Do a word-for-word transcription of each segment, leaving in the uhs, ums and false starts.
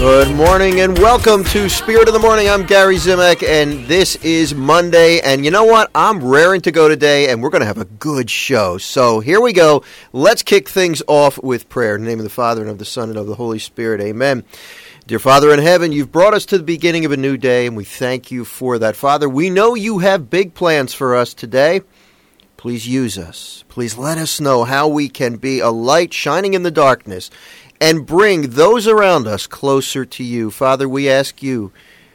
Good morning and welcome to Spirit of the Morning. I'm Gary Zimek, and this is Monday. And you know what? I'm raring to go today, and we're going to have a good show. So here we go. Let's kick things off with prayer. In the name of the Father, and of the Son, and of the Holy Spirit. Amen. Dear Father in heaven, you've brought us to the beginning of a new day, and we thank you for that. Father, we know you have big plans for us today. Please use us. Please let us know how we can be a light shining in the darkness and bring those around us closer to you. Father, we ask you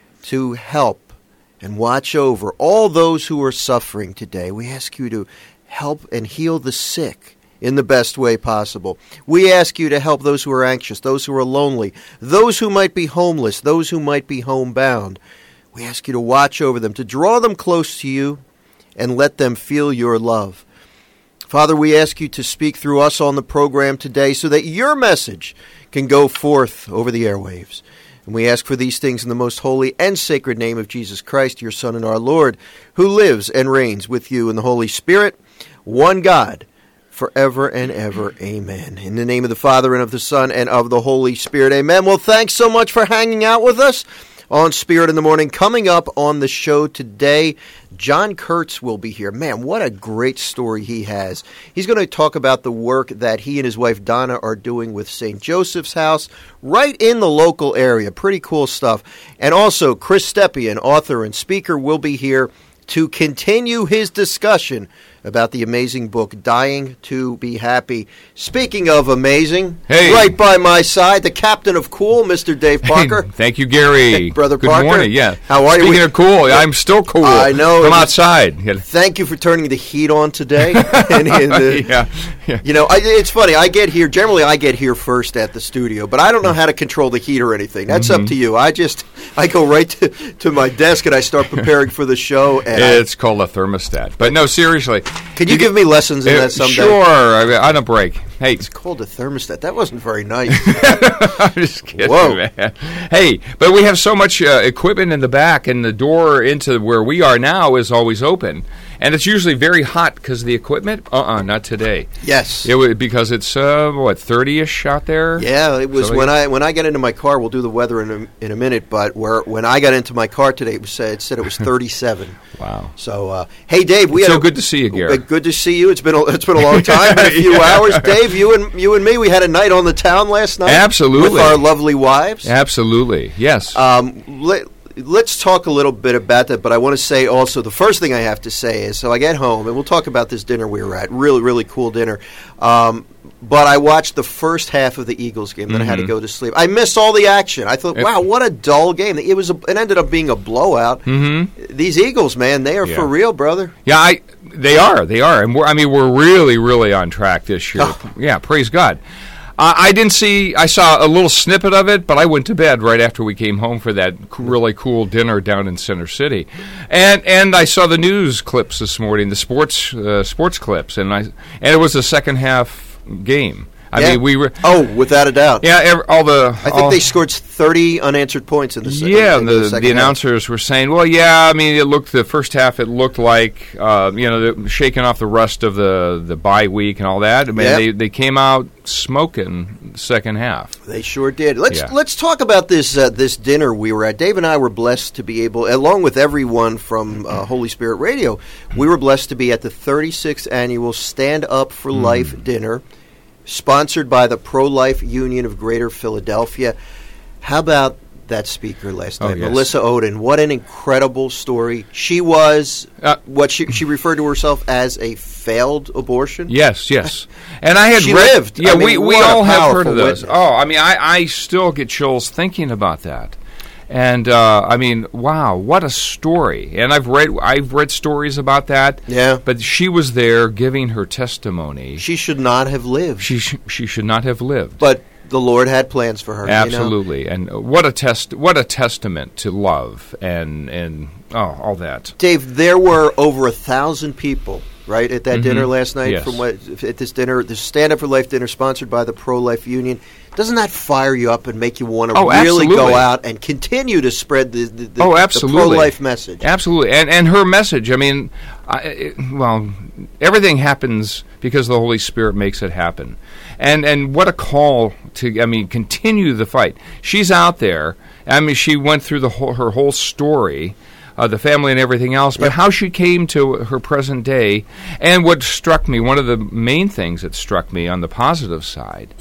to help and watch over all those who are suffering today. We ask you to help and heal the sick in the best way possible. We ask you to help those who are anxious, those who are lonely, those who might be homeless, those who might be homebound. We ask you to watch over them, to draw them close to you and let them feel your love. Father, we ask you to speak through us on the program today so that your message can go forth over the airwaves. And we ask for these things in the most holy and sacred name of Jesus Christ, your Son and our Lord, who lives and reigns with you in the Holy Spirit, one God, forever and ever. Amen. In the name of the Father, and of the Son, and of the Holy Spirit. Amen. Well, thanks so much for hanging out with us on Spirit in the Morning. Coming up on the show today, John Kurtz will be here. Man, what a great story he has. He's going to talk about the work that he and his wife Donna are doing with Saint Joseph's House right in the local area. Pretty cool stuff. And also, Chris Stepien, author and speaker, will be here to continue his discussion about the amazing book, Dying to Be Happy. Speaking of amazing, hey. Right by my side, the captain of cool, Mister Dave Parker. Hey, thank you, Gary. Hey, Brother Good Parker. Good morning, yeah. How are Speaking you? Speaking of cool, I'm still cool. I know. Come outside. Thank you for turning the heat on today. and, and, uh, yeah, yeah. You know, I, it's funny. I get here, generally I get here first at the studio, but I don't know how to control the heat or anything. That's mm-hmm. up to you. I just, I go right to, to my desk and I start preparing for the show. And it's I, called a thermostat. But no, seriously. Can you, you give me lessons in uh, that someday? Sure, on a break. Hey, it's called a thermostat. That wasn't very nice. I'm just kidding, Whoa. man. Hey, but we have so much uh, equipment in the back, and the door into where we are now is always open. And it's usually very hot because of the equipment. Uh-uh, not today. Yes. It was because it's, uh, what, thirty-ish out there? Yeah, it was so when like, I when I get into my car, we'll do the weather in a, in a minute, but where when I got into my car today, it, was, it said it was thirty-seven. Wow. So, uh, hey, Dave. we it's had so a, good to see you, Gary. Good to see you. It's been a, it's been a long time, been a few yeah. hours. Dave, you and you and me, we had a night on the town last night. Absolutely. With our lovely wives. Absolutely, yes. Um, let, Let's talk a little bit about that, but I want to say also, the first thing I have to say is, so I get home, and we'll talk about this dinner we were at, really, really cool dinner, um, but I watched the first half of the Eagles game, then mm-hmm. I had to go to sleep. I missed all the action. I thought, wow, what a dull game. It was. A, it ended up being a blowout. Mm-hmm. These Eagles, man, they are yeah. for real, brother. Yeah, I. They are, they are, and we're, I mean, we're really, really on track this year. Oh. Yeah, praise God. Uh, I didn't see, I saw a little snippet of it, but I went to bed right after we came home for that really cool dinner down in Center City. And and I saw the news clips this morning, the sports uh, sports clips, and I and it was a second half game. I yeah. mean, we were... Oh, without a doubt. Yeah, every, all the... I think all, they scored thirty unanswered points in the second half. Yeah, and the, the, the announcers were saying, well, yeah, I mean, it looked, the first half, it looked like, uh, you know, the, shaking off the rust of the, the bye week and all that. I mean, yep. they, they came out smoking the second half. They sure did. Let's yeah. let's talk about this uh, this dinner we were at. Dave and I were blessed to be able, along with everyone from uh, Holy Spirit Radio, we were blessed to be at the thirty-sixth annual Stand Up for mm. Life dinner, sponsored by the Pro-Life Union of Greater Philadelphia. How about that speaker last night, oh, yes. Melissa Oden? What an incredible story. She was uh, what she she referred to herself as a failed abortion. Yes, yes. And I had she read, lived. Yeah, I mean, we, we all have heard of those. Witness. Oh, I mean, I, I still get chills thinking about that. And uh, I mean, wow, what a story! And I've read, I've read stories about that. Yeah, but she was there giving her testimony. She should not have lived. She sh- she should not have lived. But the Lord had plans for her. Absolutely, you know? And what a test! What a testament to love and and oh, all that. Dave, there were over a thousand people. Right at that mm-hmm. dinner last night. Yes. From what at this dinner, the Stand Up for Life dinner, sponsored by the Pro Life Union. doesn't that fire you up and make you want to oh, really absolutely. go out and continue to spread the, the, the, oh, the absolutely. pro-life message? Absolutely. And and her message, I mean, I, it, well, everything happens because the Holy Spirit makes it happen. And and what a call to, I mean, continue the fight. She's out there. I mean, she went through the whole, her whole story, uh, the family and everything else, but yep. how she came to her present day. And what struck me, one of the main things that struck me on the positive side,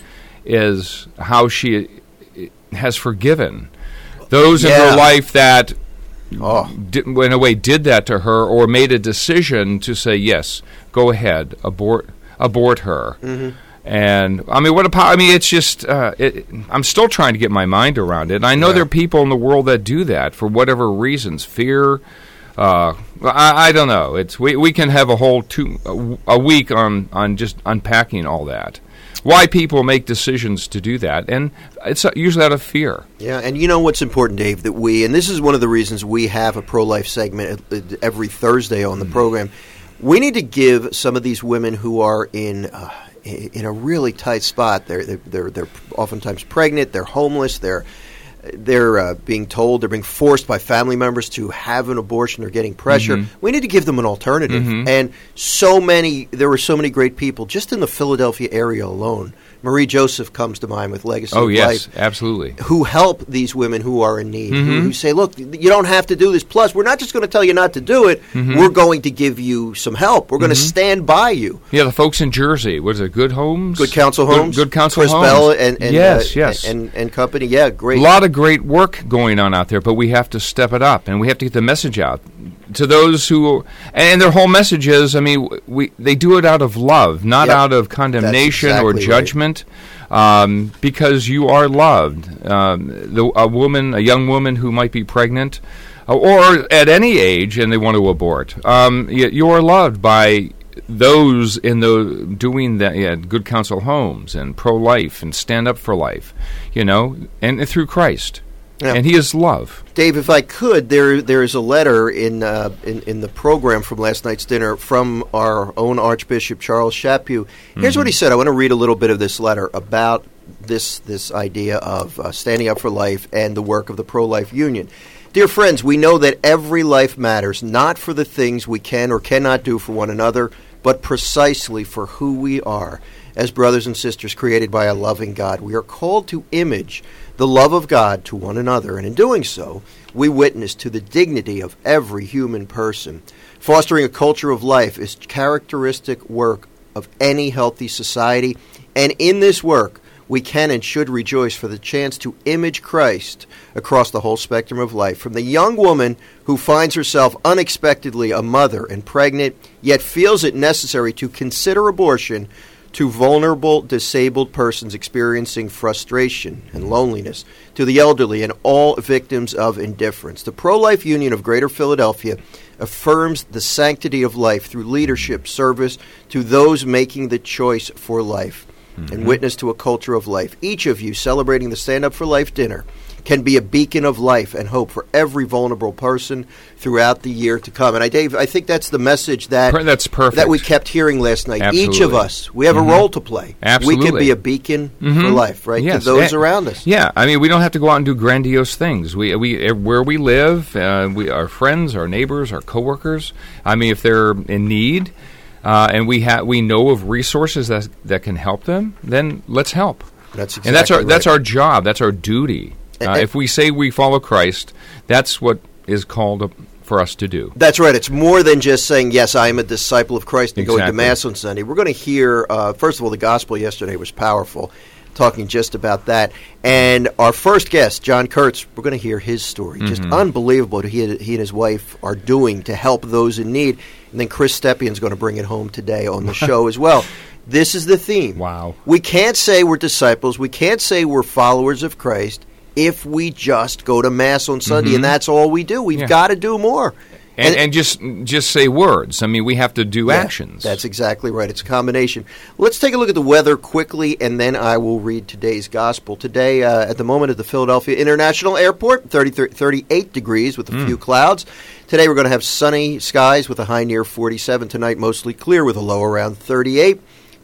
is how she has forgiven those yeah. in her life that, oh. did, in a way, did that to her, or made a decision to say, yes, go ahead, abort abort her. Mm-hmm. And, I mean, what a power. I mean, it's just, uh, it, I'm still trying to get my mind around it. And I know yeah. there are people in the world that do that for whatever reasons, fear. Uh, I, I don't know. It's we, we can have a whole two a, a week on, on just unpacking all that. Why people make decisions to do that, and it's usually out of fear. Yeah, and you know what's important, Dave, that we, and this is one of the reasons we have a pro-life segment every Thursday on the mm. program, we need to give some of these women who are in uh, in a really tight spot. They're they're they're oftentimes pregnant. They're homeless. They're they're uh, being told, they're being forced by family members to have an abortion. They're getting pressure. Mm-hmm. We need to give them an alternative. Mm-hmm. And so many, there were so many great people just in the Philadelphia area alone. Marie Joseph comes to mind with Legacy oh, of yes, Life. absolutely. Who help these women who are in need, mm-hmm. who, who say, look, you don't have to do this. Plus, we're not just going to tell you not to do it. Mm-hmm. We're going to give you some help. We're going to mm-hmm. stand by you. Yeah, the folks in Jersey, what is it, Good Homes? Good Counsel Homes. Good, Good Counsel Chris Homes. Bell and, and, yes, uh, yes. And, and company. Yeah, great. A lot of great work going on out there, but we have to step it up, and we have to get the message out to those who, and their whole message is, I mean, we they do it out of love, not yep. out of condemnation exactly or judgment. Right. Um, because you are loved. Um, the, a woman, a young woman who might be pregnant, uh, or at any age, and they want to abort, um, you, you are loved by those in the doing that. Yeah, Good Counsel Homes and pro-life and Stand Up for Life, you know, and, and through Christ. Yeah. And He is love. Dave, if I could, there there is a letter in, uh, in in the program from last night's dinner from our own Archbishop Charles Chaput. Here's mm-hmm. what he said. I want to read a little bit of this letter about this this idea of uh, standing up for life and the work of the Pro-Life Union. Dear friends, we know that every life matters, not for the things we can or cannot do for one another, but precisely for who we are as brothers and sisters created by a loving God. We are called to image the love of God to one another, and in doing so, we witness to the dignity of every human person. Fostering a culture of life is characteristic work of any healthy society, and in this work, we can and should rejoice for the chance to image Christ across the whole spectrum of life, from the young woman who finds herself unexpectedly a mother and pregnant, yet feels it necessary to consider abortion, to vulnerable, disabled persons experiencing frustration and loneliness, to the elderly and all victims of indifference. The Pro-Life Union of Greater Philadelphia affirms the sanctity of life through leadership service to those making the choice for life, mm-hmm. and witness to a culture of life. Each of you celebrating the Stand Up for Life dinner can be a beacon of life and hope for every vulnerable person throughout the year to come. And I, Dave, I think that's the message that that's perfect. that we kept hearing last night. Absolutely. Each of us, we have mm-hmm. a role to play. Absolutely. We can be a beacon mm-hmm. for life, right, yes. to those and, around us. Yeah, I mean, we don't have to go out and do grandiose things. We we where we live, uh, we our friends, our neighbors, our coworkers. I mean, if they're in need, uh, and we ha- we know of resources that that can help them, then let's help. That's exactly and that's our right. that's our job. That's our duty. Uh, if we say we follow Christ, that's what is called for us to do. That's right. It's more than just saying, yes, I am a disciple of Christ and exactly. going to Mass on Sunday. We're going to hear, uh, first of all, the gospel yesterday was powerful, talking just about that. And our first guest, John Kurtz, we're going to hear his story. Mm-hmm. Just unbelievable what he, he and his wife are doing to help those in need. And then Chris Stepion's going to bring it home today on the show as well. This is the theme. Wow. We can't say we're disciples. We can't say we're followers of Christ if we just go to Mass on Sunday, mm-hmm. and that's all we do. We've yeah. got to do more. And, and, and just just say words. I mean, we have to do yeah, actions. That's exactly right. It's a combination. Let's take a look at the weather quickly, and then I will read today's gospel. Today, uh, at the moment at the Philadelphia International Airport, thirty, thirty-eight degrees with a mm. few clouds. Today we're going to have sunny skies with a high near forty-seven. Tonight, mostly clear with a low around thirty-eight.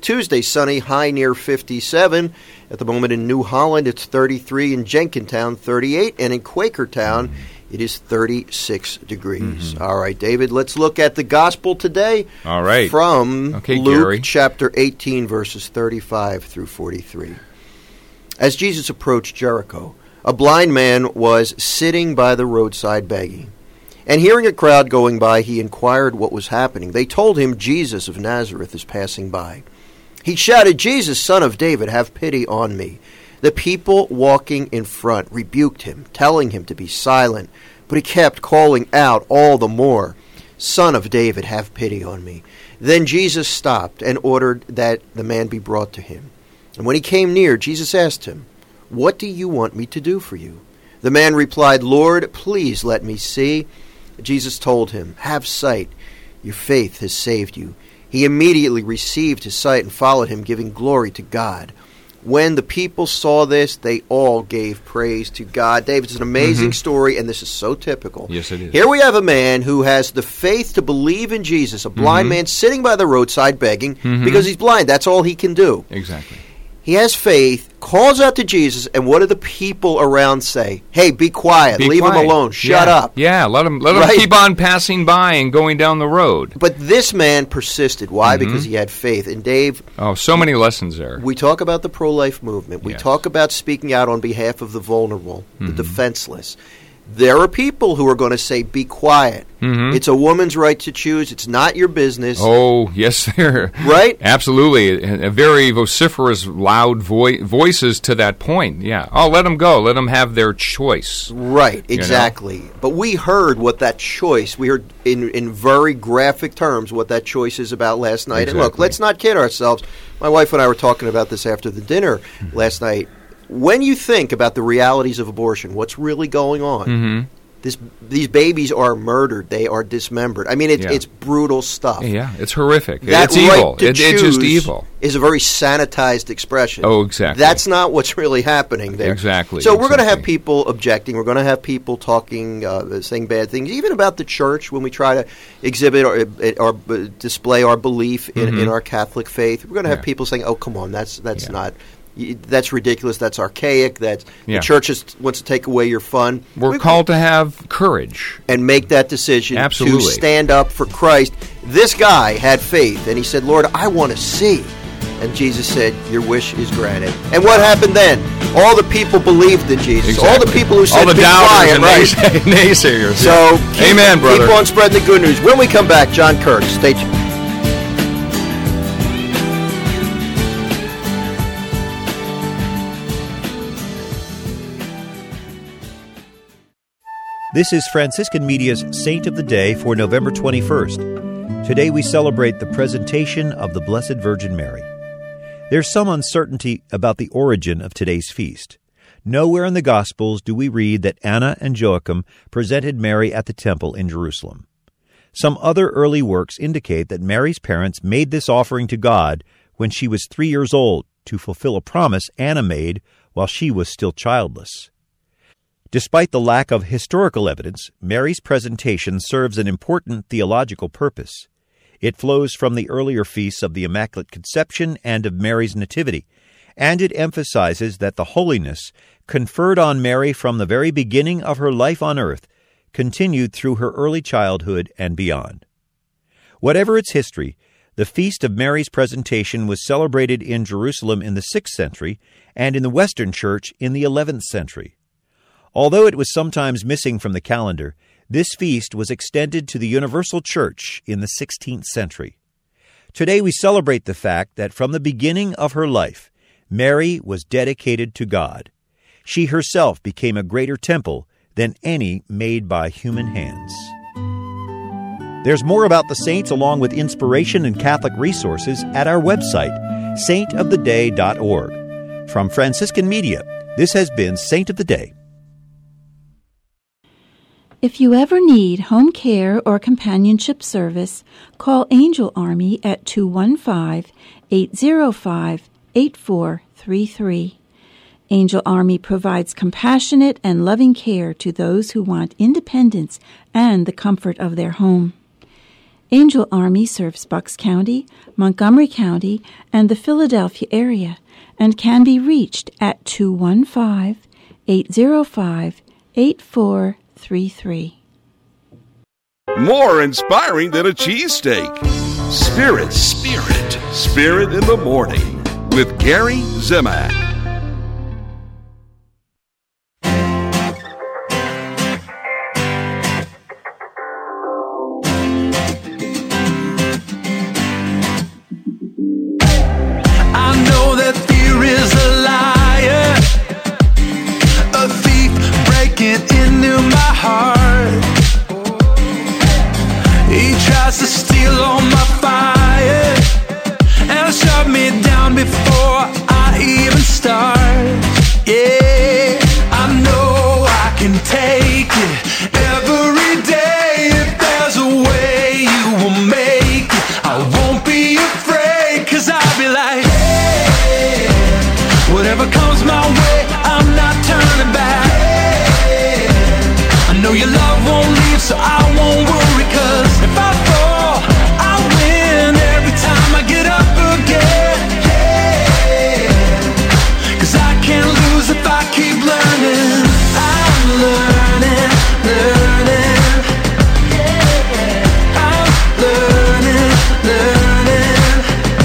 Tuesday, sunny, high near fifty-seven. At the moment in New Holland, it's thirty-three. In Jenkintown, thirty-eight. And in Quakertown, it is thirty-six degrees. Mm-hmm. All right, David, let's look at the gospel today. All right. From okay, Luke Gary. chapter eighteen, verses thirty-five through forty-three. As Jesus approached Jericho, a blind man was sitting by the roadside begging. And hearing a crowd going by, he inquired what was happening. They told him Jesus of Nazareth is passing by. He shouted, "Jesus, Son of David, have pity on me." The people walking in front rebuked him, telling him to be silent, but he kept calling out all the more, "Son of David, have pity on me." Then Jesus stopped and ordered that the man be brought to him. And when he came near, Jesus asked him, "What do you want me to do for you?" The man replied, "Lord, please let me see." Jesus told him, "Have sight. Your faith has saved you." He immediately received his sight and followed him, giving glory to God. When the people saw this, they all gave praise to God. David, it's an amazing mm-hmm. story, and this is so typical. Yes, it is. Here we have a man who has the faith to believe in Jesus, a blind mm-hmm. man sitting by the roadside begging mm-hmm. because he's blind. That's all he can do. Exactly. He has faith, calls out to Jesus, and what do the people around say? Hey, be quiet. Be Leave quiet. him alone. Shut yeah. up. Yeah, let him, let right? him keep on passing by and going down the road. But this man persisted. Why? Mm-hmm. Because he had faith. And Dave... Oh, so many lessons there. We talk about the pro-life movement. We yes. talk about speaking out on behalf of the vulnerable, mm-hmm. the defenseless. There are people who are going to say, be quiet. Mm-hmm. It's a woman's right to choose. It's not your business. Oh, yes, there. Right? Absolutely. A very vociferous, loud vo- voices to that point. Yeah. Oh, let them go. Let them have their choice. Right, exactly. You know? But we heard what that choice, we heard in, in very graphic terms what that choice is about last night. Exactly. And look, let's not kid ourselves. My wife and I were talking about this after the dinner mm-hmm. last night. When you think about the realities of abortion, what's really going on, mm-hmm. this, these babies are murdered. They are dismembered. I mean, it, yeah. it's brutal stuff. Yeah, it's horrific. That it's right evil. To it, it's just evil. Is a very sanitized expression. Oh, exactly. That's not what's really happening there. Exactly. So we're exactly. going to have people objecting. We're going to have people talking, uh, saying bad things, even about the church when we try to exhibit or, or uh, display our belief in, mm-hmm. in our Catholic faith. We're going to have yeah. people saying, "Oh, come on, that's that's yeah. not." That's ridiculous. That's archaic. That's yeah. the church just wants to take away your fun. We're we, called to have courage and make that decision Absolutely. to stand up for Christ. This guy had faith, and he said, "Lord, I want to see." And Jesus said, "Your wish is granted." And what happened then? All the people believed in Jesus. Exactly. All the people who said, all the "Be doubters quiet," and right? naysayers. So, keep, amen, brother. Keep on spreading the good news. When we come back, John Kirk, stay tuned. This is Franciscan Media's Saint of the Day for November twenty-first. Today we celebrate the presentation of the Blessed Virgin Mary. There's some uncertainty about the origin of today's feast. Nowhere in the Gospels do we read that Anna and Joachim presented Mary at the temple in Jerusalem. Some other early works indicate that Mary's parents made this offering to God when she was three years old to fulfill a promise Anna made while she was still childless. Despite the lack of historical evidence, Mary's presentation serves an important theological purpose. It flows from the earlier feasts of the Immaculate Conception and of Mary's Nativity, and it emphasizes that the holiness conferred on Mary from the very beginning of her life on earth continued through her early childhood and beyond. Whatever its history, the Feast of Mary's Presentation was celebrated in Jerusalem in the sixth century and in the Western Church in the eleventh century. Although it was sometimes missing from the calendar, this feast was extended to the Universal Church in the sixteenth century. Today we celebrate the fact that from the beginning of her life, Mary was dedicated to God. She herself became a greater temple than any made by human hands. There's more about the saints along with inspiration and Catholic resources at our website, saint of the day dot org. From Franciscan Media, this has been Saint of the Day. If you ever need home care or companionship service, call Angel Army at two one five, eight zero five, eight four three three. Angel Army provides compassionate and loving care to those who want independence and the comfort of their home. Angel Army serves Bucks County, Montgomery County, and the Philadelphia area, and can be reached at two one five, eight zero five, eight four three three. More inspiring than a cheesesteak. Spirit, Spirit, Spirit in the Morning with Gary Zimak. I know that fear is a liar, a thief breaking into my heart. He tries to steal all my fire and shut me down before I even start. Yeah, I know I can take it every day. If there's a way you will make it, I won't be afraid, 'cause I'll be like, hey, whatever comes my way, I'm not turning back. Hey, I know your love won't leave, so I won't worry, 'cause if I fall, I win every time I get up again. Hey, 'cause I can't lose if I keep learning. I'm learning, learning. Yeah, I'm learning, learning.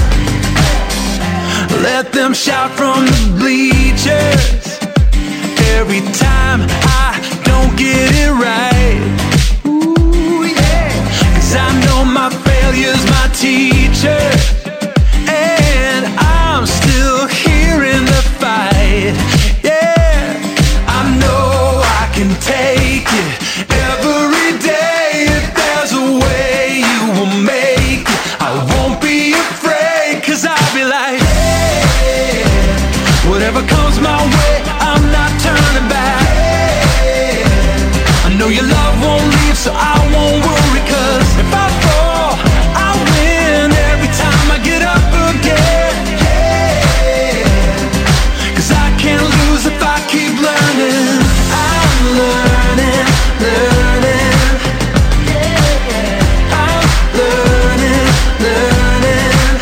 Let them shout from the bleachers every time I don't get it right. Ooh, yeah. 'Cause I know my failure's my teacher, and I'm still here in the fight. Yeah, I know I can take it every day. If there's a way you will make it, I won't be afraid, 'cause I'll be like, hey, whatever comes my way, I'm not turning back. Hey, I know your love won't leave, so I won't worry, 'cause if I fall, I win every time I get up again. Hey, 'cause I can't lose if I keep learning. I'm learning, learning. Yeah, I'm learning, learning.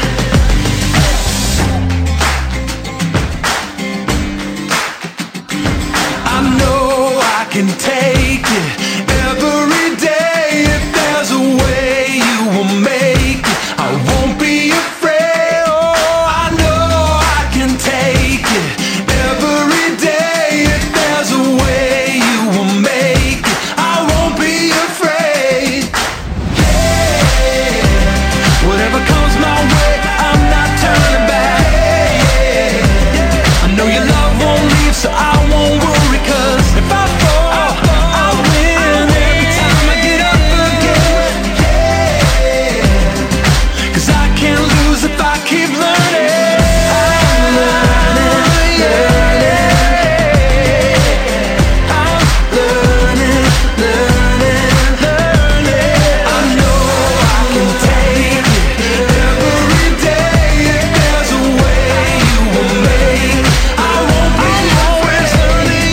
I know I can take it every day. If there's a way you will make it, I won't be afraid. Oh, I know I can take it every day. If there's a way you will make it, I won't be afraid. Hey, whatever comes my way, I'm not turning back. Hey, I know your love won't leave, so I won't worry, 'cause if I fall, I win every time I get up again. Hey, 'cause I can't lose if I keep learning. I'm learning, learning. I'm learning, learning, learning. I know I can take it every day. If there's a way you will make it, I won't be always learning.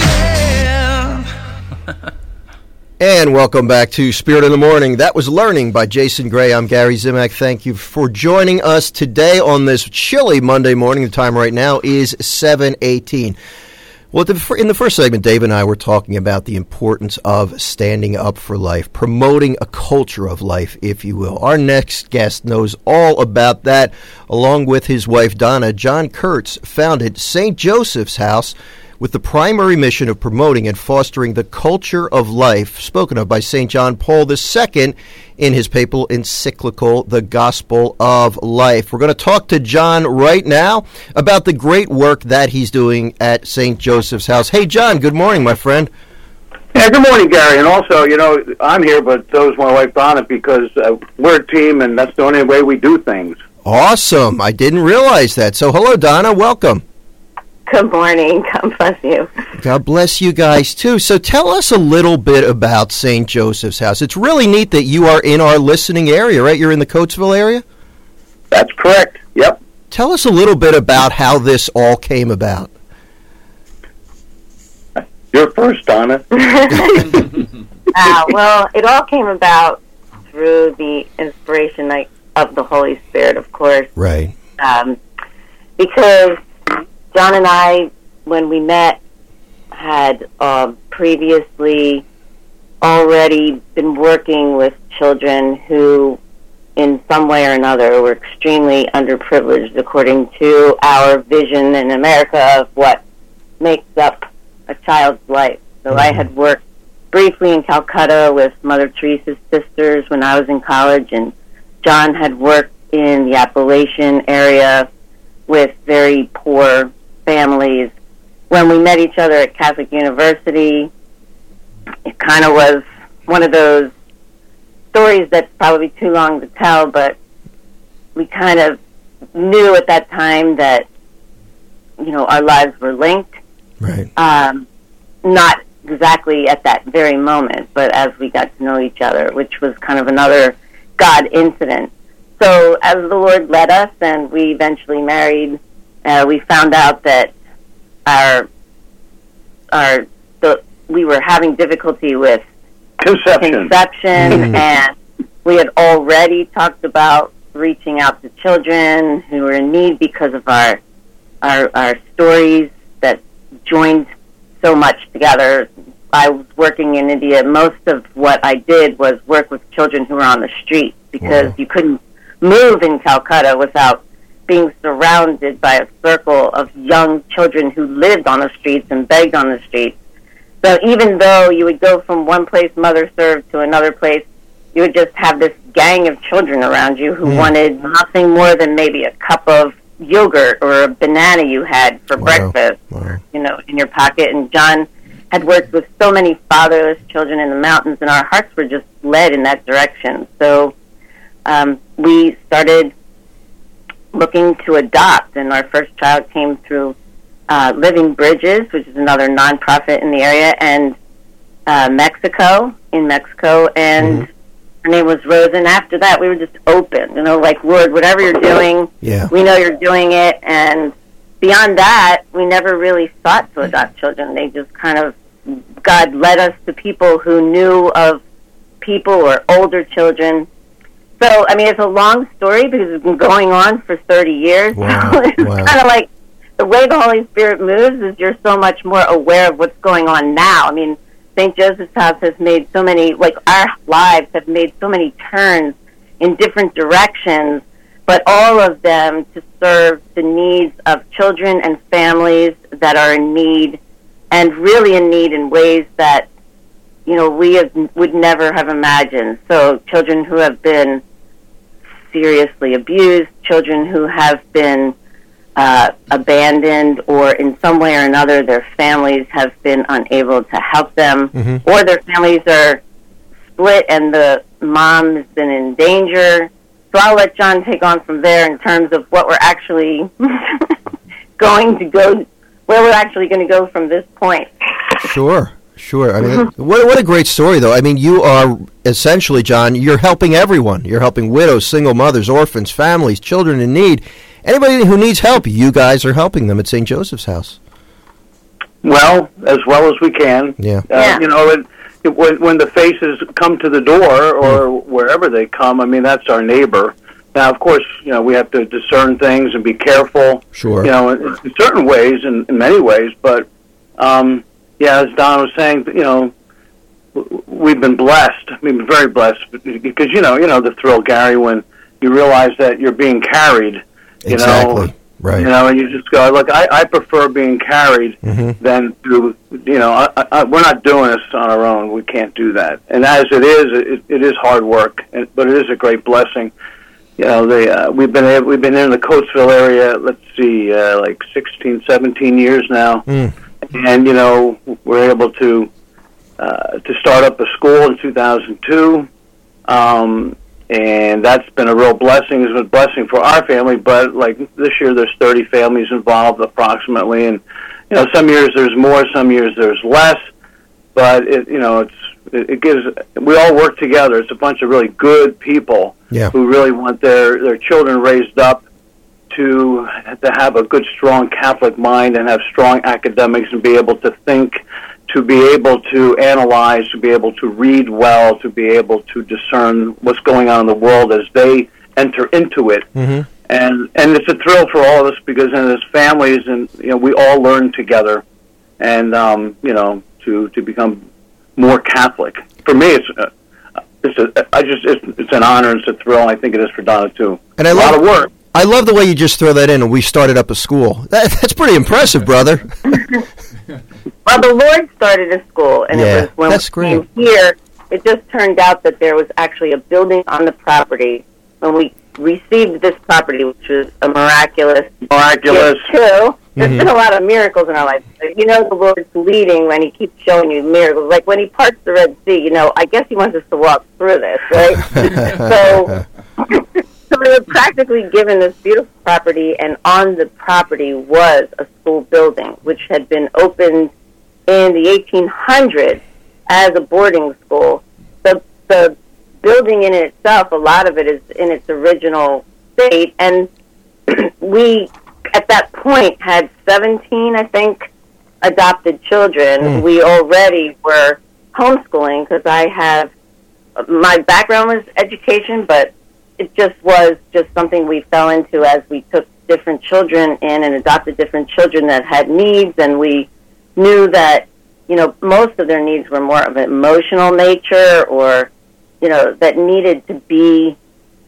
And welcome back to Spirit in the Morning. That was Learning by Jason Gray. I'm Gary Zimak. Thank you for joining us today on this chilly Monday morning. The time right now is seven eighteen. Well, in the first segment, Dave and I were talking about the importance of standing up for life, promoting a culture of life, if you will. Our next guest knows all about that. Along with his wife, Donna, John Kurtz founded Saint Joseph's House with the primary mission of promoting and fostering the culture of life, spoken of by Saint John Paul the Second in his papal encyclical, The Gospel of Life. We're going to talk to John right now about the great work that he's doing at Saint Joseph's House. Hey, John, good morning, my friend. Yeah, good morning, Gary. And also, you know, I'm here, but so is my wife, Donna, because uh, we're a team, and that's the only way we do things. Awesome. I didn't realize that. So, hello, Donna. Welcome. Good morning. God bless you. God bless you guys, too. So tell us a little bit about Saint Joseph's House. It's really neat that you are in our listening area, right? You're in the Coatesville area? That's correct. Yep. Tell us a little bit about how this all came about. You're first, Donna. uh, well, it all came about through the inspiration like, of the Holy Spirit, of course. Right. Um, because John and I, when we met, had uh, previously already been working with children who, in some way or another, were extremely underprivileged according to our vision in America of what makes up a child's life. So mm-hmm. I had worked briefly in Calcutta with Mother Teresa's sisters when I was in college, and John had worked in the Appalachian area with very poor families. When we met each other at Catholic University, it kind of was one of those stories that's probably too long to tell, but we kind of knew at that time that, you know, our lives were linked. Right. Um, not exactly at that very moment, but as we got to know each other, which was kind of another God incident. So as the Lord led us and we eventually married, uh, we found out that our, our, the, we were having difficulty with Conception. Conception, and we had already talked about reaching out to children who were in need because of our our, our stories that joined so much together. I was working in India. Most of what I did was work with children who were on the street because wow. you couldn't move in Calcutta without being surrounded by a circle of young children who lived on the streets and begged on the streets. So even though you would go from one place mother served to another place, you would just have this gang of children around you who mm. wanted nothing more than maybe a cup of yogurt or a banana you had for wow. breakfast, wow. you know, in your pocket. And John had worked with so many fatherless children in the mountains, and our hearts were just led in that direction. So um, we started looking to adopt, and our first child came through Uh, Living Bridges, which is another nonprofit in the area, and uh, Mexico, in Mexico, and mm-hmm. her name was Rose. And after that, we were just open, you know, like, Lord, whatever you're doing, yeah. we know you're doing it. And beyond that, we never really sought to adopt children. They just kind of, God led us to people who knew of people or older children. So, I mean, it's a long story because it's been going on for thirty years. Wow. So it's wow. kind of like, the way the Holy Spirit moves is you're so much more aware of what's going on now. I mean, Saint Joseph's House has made so many, like our lives have made so many turns in different directions, but all of them to serve the needs of children and families that are in need, and really in need in ways that, you know, we have, would never have imagined. So children who have been seriously abused, children who have been Uh, abandoned, or in some way or another their families have been unable to help them, mm-hmm. or their families are split and the mom has been in danger. So I'll let John take on from there in terms of what we're actually going to go, where we're actually going to go from this point. Sure, sure. I mean, what what a great story, though. I mean, you are essentially, John, you're helping everyone. You're helping widows, single mothers, orphans, families, children in need. Anybody who needs help, you guys are helping them at Saint Joseph's House. Well, as well as we can. Yeah. Uh, yeah. You know, it, it, when, when the faces come to the door or mm. wherever they come, I mean, that's our neighbor. Now, of course, you know, we have to discern things and be careful. Sure. You know, in, in certain ways, in, in many ways. But, um, yeah, as Don was saying, you know, we've been blessed. We've been very blessed because, you know, you know the thrill, Gary, when you realize that you're being carried. You exactly. know, right. You know, and you just go, look, I, I prefer being carried mm-hmm. than to, you know, I, I, we're not doing this on our own. We can't do that. And as it is, it, it is hard work, and, but it is a great blessing. You know, they, uh, we've been able, we've been in the Coatesville area, let's see, uh, like sixteen, seventeen years now. Mm. And, you know, we're able to, uh, to start up a school in two thousand two. Um, And that's been a real blessing. It's been a blessing for our family, but like this year there's thirty families involved approximately, and you know some years there's more, some years there's less. But it, you know, it's it, it gives. We all work together. It's a bunch of really good people yeah. who really want their their children raised up to to have a good, strong Catholic mind and have strong academics and be able to think to be able to analyze, to be able to read well, to be able to discern what's going on in the world as they enter into it. Mm-hmm. And and it's a thrill for all of us because in as families, and you know, we all learn together, and um, you know, to, to become more Catholic. For me, it's uh, it's a, I just it's, it's an honor and it's a thrill. And I think it is for Donna too. And I a love, lot of work. I love the way you just throw that in, and we started up a school. That, that's pretty impressive, brother. Well, the Lord started a school, and Yeah, it was when that's we great. came here, it just turned out that there was actually a building on the property. When we received this property, which was a miraculous Miraculous. gift, too. There's been a lot of miracles in our life. You know the Lord's leading when He keeps showing you miracles. Like when He parts the Red Sea, you know, I guess He wants us to walk through this, right? so... So we were practically given this beautiful property, and on the property was a school building, which had been opened in the eighteen hundreds as a boarding school. The, the building in itself, a lot of it is in its original state, and we, at that point, had seventeen, I think, adopted children. Mm. We already were homeschooling, because I have, my background was education, but it just was just something we fell into as we took different children in and adopted different children that had needs, and we knew that, you know, most of their needs were more of an emotional nature, or, you know, that needed to be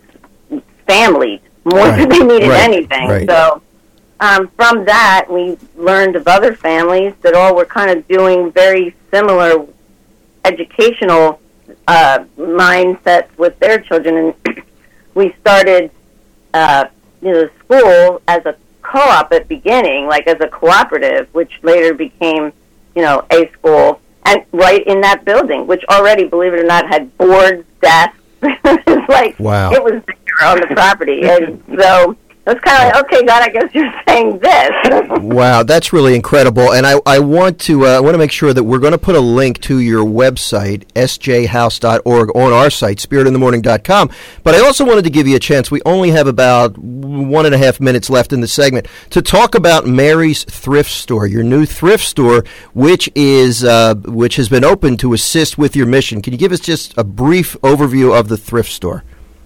family more Right. than they needed Right. anything. Right. So um, from that, we learned of other families that all were kind of doing very similar educational uh, mindsets with their children, and we started, uh, you know, the school as a co-op at beginning, like as a cooperative, which later became, you know, a school, and right in that building, which already, believe it or not, had boards, desks. It's like, Wow. it was there on the property. And so it was kind of like, okay, God, I guess you're saying this. Wow, that's really incredible. And I, I want to uh, I want to make sure that we're going to put a link to your website, s j house dot org, on our site, spirit in the morning dot com. But I also wanted to give you a chance. We only have about one and a half minutes left in the segment to talk about Mary's Thrift Store, your new thrift store, which is uh, which has been opened to assist with your mission. Can you give us just a brief overview of the thrift store?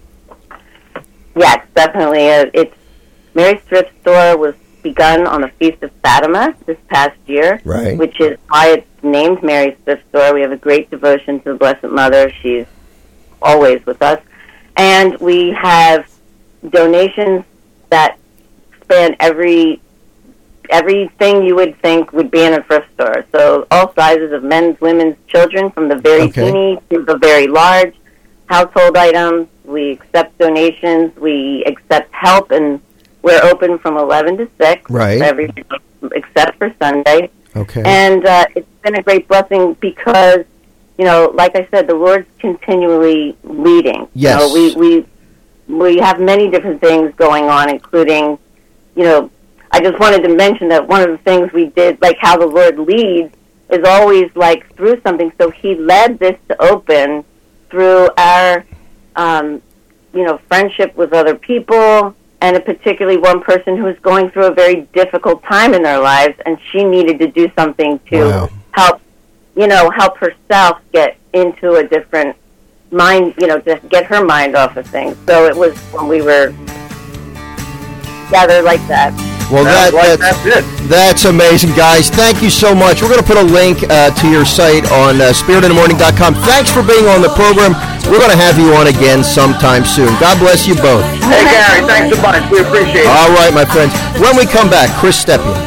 Yes, definitely. Uh, it's Mary's Thrift Store was begun on the Feast of Fatima this past year, Right. which is why it's named Mary's Thrift Store. We have a great devotion to the Blessed Mother. She's always with us. And we have donations that span every everything you would think would be in a thrift store. So all sizes of men's, women's, children, from the very Okay. teeny to the very large, household items. We accept donations. We accept help, and we're open from eleven to six Right. every day, except for Sunday. Okay. And uh, it's been a great blessing because, you know, like I said, the Lord's continually leading. Yes. You know, we, we, we have many different things going on, including, you know, I just wanted to mention that one of the things we did, like how the Lord leads, is always like through something. So He led this to open through our, um, you know, friendship with other people, and particularly one person who was going through a very difficult time in their lives, and she needed to do something to Wow. help, you know, help herself get into a different mind, you know, to get her mind off of things. So it was when we were gathered like that. Well, that, That's, like, that's, that's it. that's amazing, guys. Thank you so much. We're going to put a link uh, to your site on uh, spirit in the morning dot com. Thanks for being on the program. We're going to have you on again sometime soon. God bless you both. Hey, Gary, thanks so much. We appreciate it. All right, my friends. When we come back, Chris Stepien.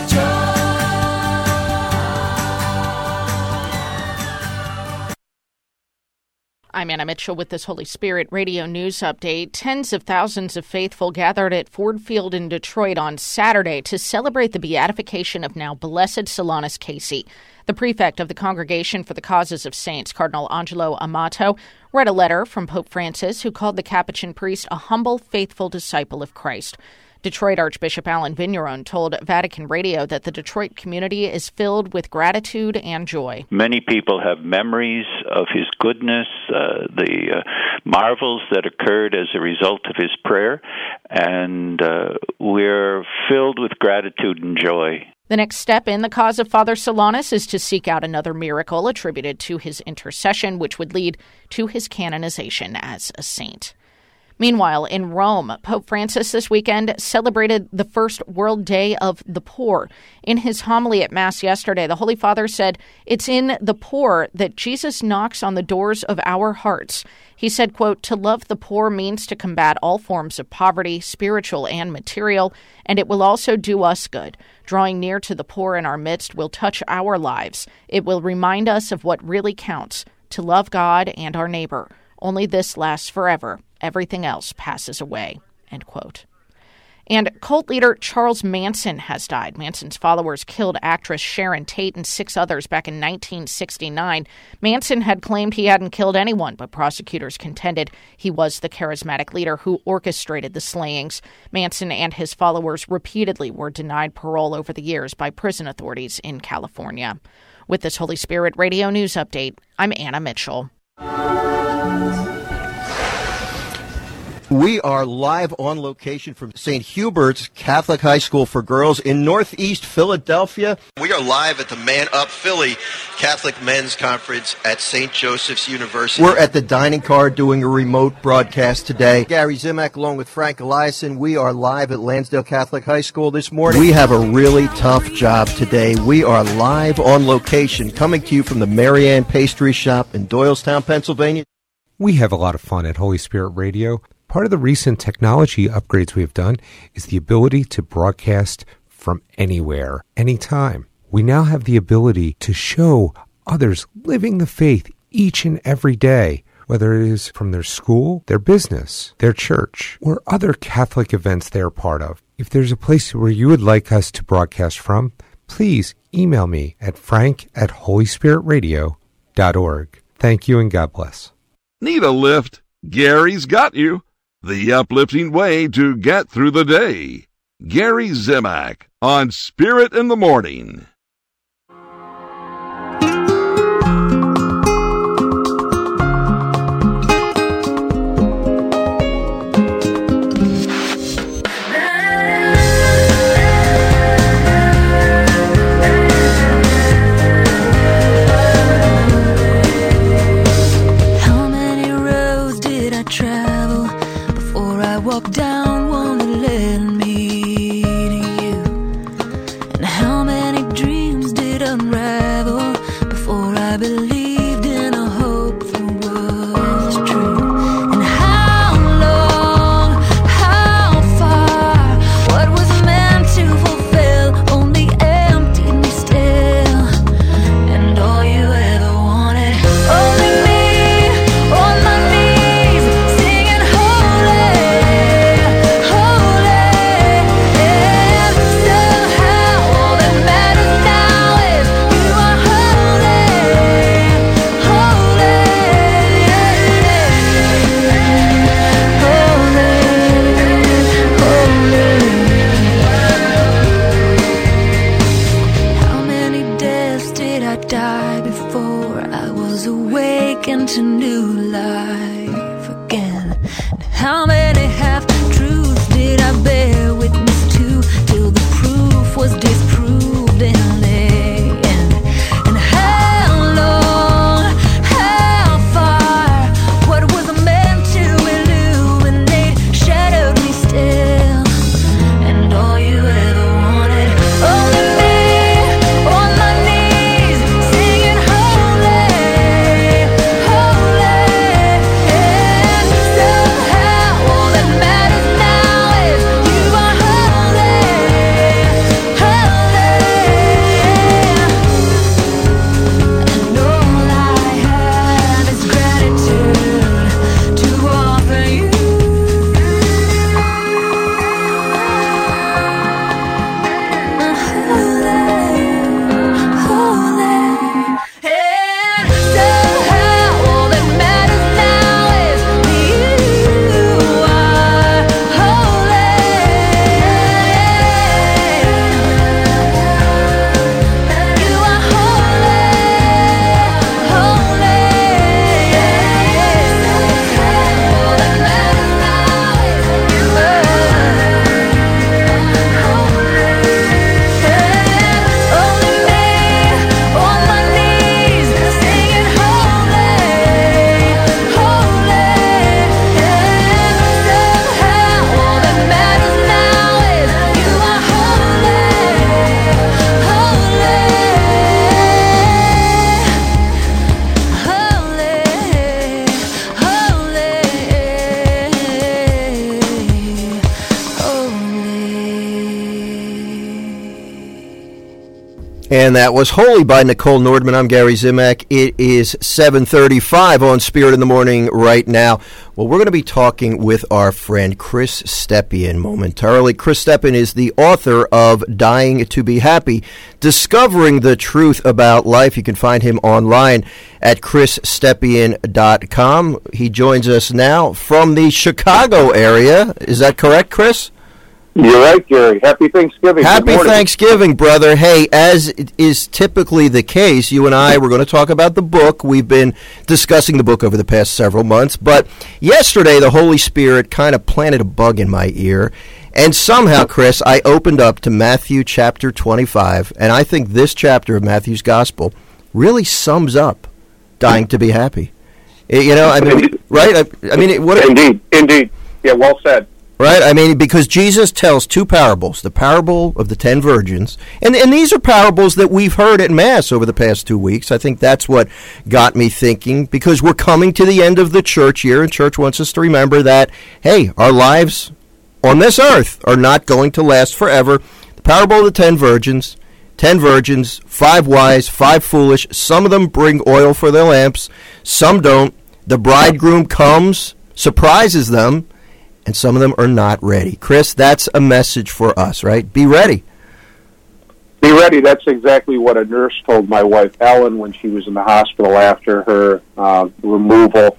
I'm Anna Mitchell with this Holy Spirit Radio News Update. Tens of thousands of faithful gathered at Ford Field in Detroit on Saturday to celebrate the beatification of now Blessed Solanus Casey. The prefect of the Congregation for the Causes of Saints, Cardinal Angelo Amato, read a letter from Pope Francis, who called the Capuchin priest a humble, faithful disciple of Christ. Detroit Archbishop Alan Vigneron told Vatican Radio that the Detroit community is filled with gratitude and joy. Many people have memories of his goodness, uh, the uh, marvels that occurred as a result of his prayer, and uh, we're filled with gratitude and joy. The next step in the cause of Father Solanus is to seek out another miracle attributed to his intercession, which would lead to his canonization as a saint. Meanwhile, in Rome, Pope Francis this weekend celebrated the first World Day of the Poor. In his homily at Mass yesterday, the Holy Father said, "It's in the poor that Jesus knocks on the doors of our hearts." He said, quote, "To love the poor means to combat all forms of poverty, spiritual and material, and it will also do us good. Drawing near to the poor in our midst will touch our lives. It will remind us of what really counts, to love God and our neighbor. Only this lasts forever. Everything else passes away," end quote. And cult leader Charles Manson has died. Manson's followers killed actress Sharon Tate and six others back in nineteen sixty-nine. Manson had claimed he hadn't killed anyone, but prosecutors contended he was the charismatic leader who orchestrated the slayings. Manson and his followers repeatedly were denied parole over the years by prison authorities in California. With this Holy Spirit Radio News Update, I'm Anna Mitchell. We are live on location from Saint Hubert's Catholic High School for Girls in Northeast Philadelphia. We are live at the Man Up Philly Catholic Men's Conference at Saint Joseph's University. We're at the dining car doing a remote broadcast today. Gary Zimak along with Frank Eliason. We are live at Lansdale Catholic High School this morning. We have a really tough job today. We are live on location coming to you from the Marianne Pastry Shop in Doylestown, Pennsylvania. We have a lot of fun at Holy Spirit Radio. Part of the recent technology upgrades we have done is the ability to broadcast from anywhere, anytime. We now have the ability to show others living the faith each and every day, whether it is from their school, their business, their church, or other Catholic events they are part of. If there's a place where you would like us to broadcast from, please email me at frank at holy spirit radio dot org. Thank you and God bless. Need a lift? Gary's got you. The uplifting way to get through the day. Gary Zimak on Spirit in the Morning. Down one that led me to you, and how many dreams did unravel before I believed in a hope that was true. And how long, how far, what was meant to fulfill only emptied me still, and all you ever wanted, only me on my knees singing holy. To new life again. How many half-truths did I bear witness to till the proof was disproved in the end? And how long, how far, what was meant to illuminate shadowed me still, and all you ever wanted, only me on my knees singing holy. Somehow And that was Holy by Nicole Nordman. I'm Gary Zimak. It is seven thirty-five on Spirit in the Morning right now. Well, we're going to be talking with our friend Chris Stepien momentarily. Chris Stepien is the author of Dying to Be Happy, Discovering the Truth About Life. You can find him online at chris stepien dot com. He joins us now from the Chicago area. Is that correct, Chris? You're right, Gary. Happy Thanksgiving. Happy Thanksgiving, brother. Hey, as is typically the case, you and I, we're going to talk about the book. We've been discussing the book over the past several months, but yesterday the Holy Spirit kind of planted a bug in my ear, and somehow, Chris, I opened up to Matthew chapter twenty-five, and I think this chapter of Matthew's Gospel really sums up dying to be happy. You know, I mean, right? I, I mean, what? Indeed, indeed. Yeah, well said. Right? I mean, because Jesus tells two parables, the parable of the ten virgins, and, and these are parables that we've heard at Mass over the past two weeks. I think that's what got me thinking, because we're coming to the end of the church year, and church wants us to remember that, hey, our lives on this earth are not going to last forever. The parable of the ten virgins, ten virgins, five wise, five foolish. Some of them bring oil for their lamps, some don't. The bridegroom comes, surprises them, and some of them are not ready. Chris, that's a message for us, right? Be ready. Be ready. That's exactly what a nurse told my wife, Ellen, when she was in the hospital after her uh, removal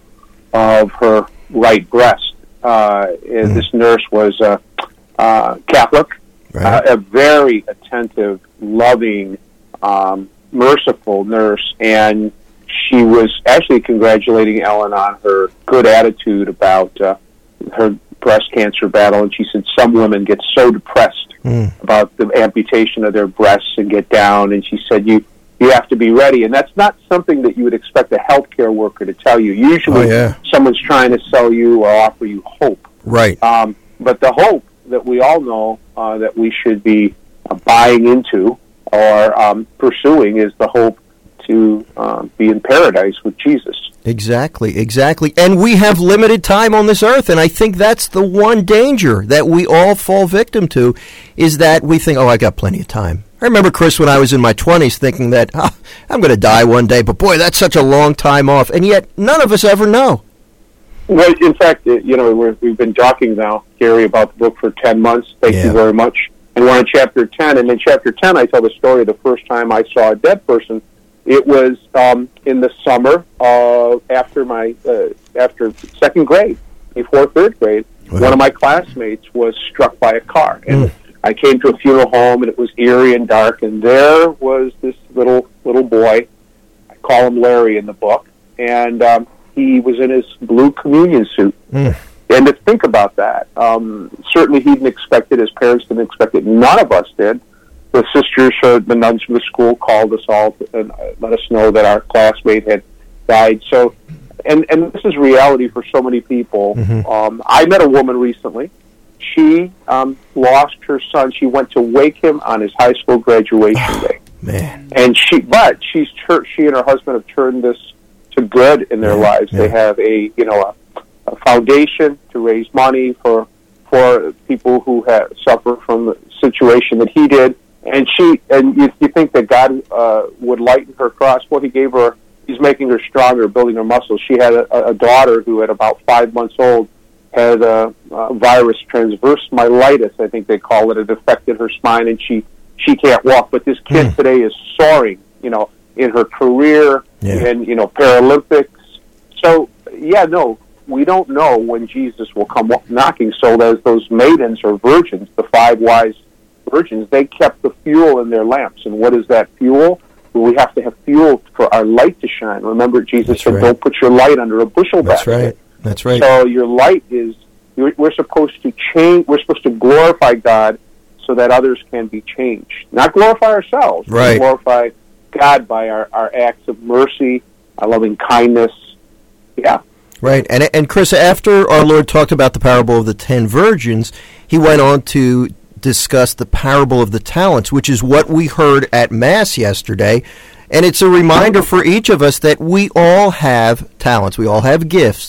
of her right breast. Uh, mm. This nurse was a uh, Catholic, right. uh, a very attentive, loving, um, merciful nurse, and she was actually congratulating Ellen on her good attitude about uh, her breast cancer battle, and she said some women get so depressed mm. about the amputation of their breasts and get down, and she said you you have to be ready, and that's not something that you would expect a healthcare worker to tell you. Usually, oh, yeah. someone's trying to sell you or offer you hope, right? Um, but the hope that we all know uh, that we should be uh, buying into or um, pursuing is the hope to uh, be in paradise with Jesus. Exactly, exactly. And we have limited time on this earth, and I think that's the one danger that we all fall victim to, is that we think, oh, I got plenty of time. I remember, Chris, when I was in my twenties thinking that, oh, I'm going to die one day, but boy, that's such a long time off, and yet none of us ever know. Well, in fact, you know, we're, we've been talking now, Gary, about the book for ten months. Thank yeah. you very much. And we're on chapter ten, and in chapter ten, I tell the story of the first time I saw a dead person. It was um, in the summer uh, after my uh, after second grade, before third grade. Wow. One of my classmates was struck by a car, and mm. I came to a funeral home, and it was eerie and dark. And there was this little little boy. I call him Larry in the book, and um, he was in his blue communion suit. Mm. And to think about that, um, certainly he didn't expect it. His parents didn't expect it. None of us did. The sisters, uh, the nuns from the school, called us all and let us know that our classmate had died. So, and and this is reality for so many people. Mm-hmm. Um, I met a woman recently. She um, lost her son. She went to wake him on his high school graduation oh, day. Man, and she, but she's tur- she and her husband have turned this to good in their yeah, lives. Yeah. They have a you know a, a foundation to raise money for for people who have suffered from the situation that he did. And she, and you, you think that God uh, would lighten her cross? Well, He gave her. He's making her stronger, building her muscles. She had a, a daughter who, at about five months old, had a, a virus, transverse myelitis, I think they call it. It affected her spine, and she she can't walk. But this kid mm. today is soaring, you know, in her career, yeah. and you know, Paralympics. So, yeah, no, we don't know when Jesus will come knocking. So, as those maidens or virgins, the five wise virgins, they kept the fuel in their lamps. And what is that fuel? Well, we have to have fuel for our light to shine. Remember, Jesus That's said, right. don't put your light under a bushel That's basket. That's right. That's right. So your light is, we're supposed to change, we're supposed to glorify God so that others can be changed. Not glorify ourselves, right. but glorify God by our, our acts of mercy, our loving kindness. Yeah. Right. And, and Chris, after our Lord talked about the parable of the ten virgins, He went on to discuss the parable of the talents, which is what we heard at Mass yesterday. And it's a reminder for each of us that we all have talents. We all have gifts.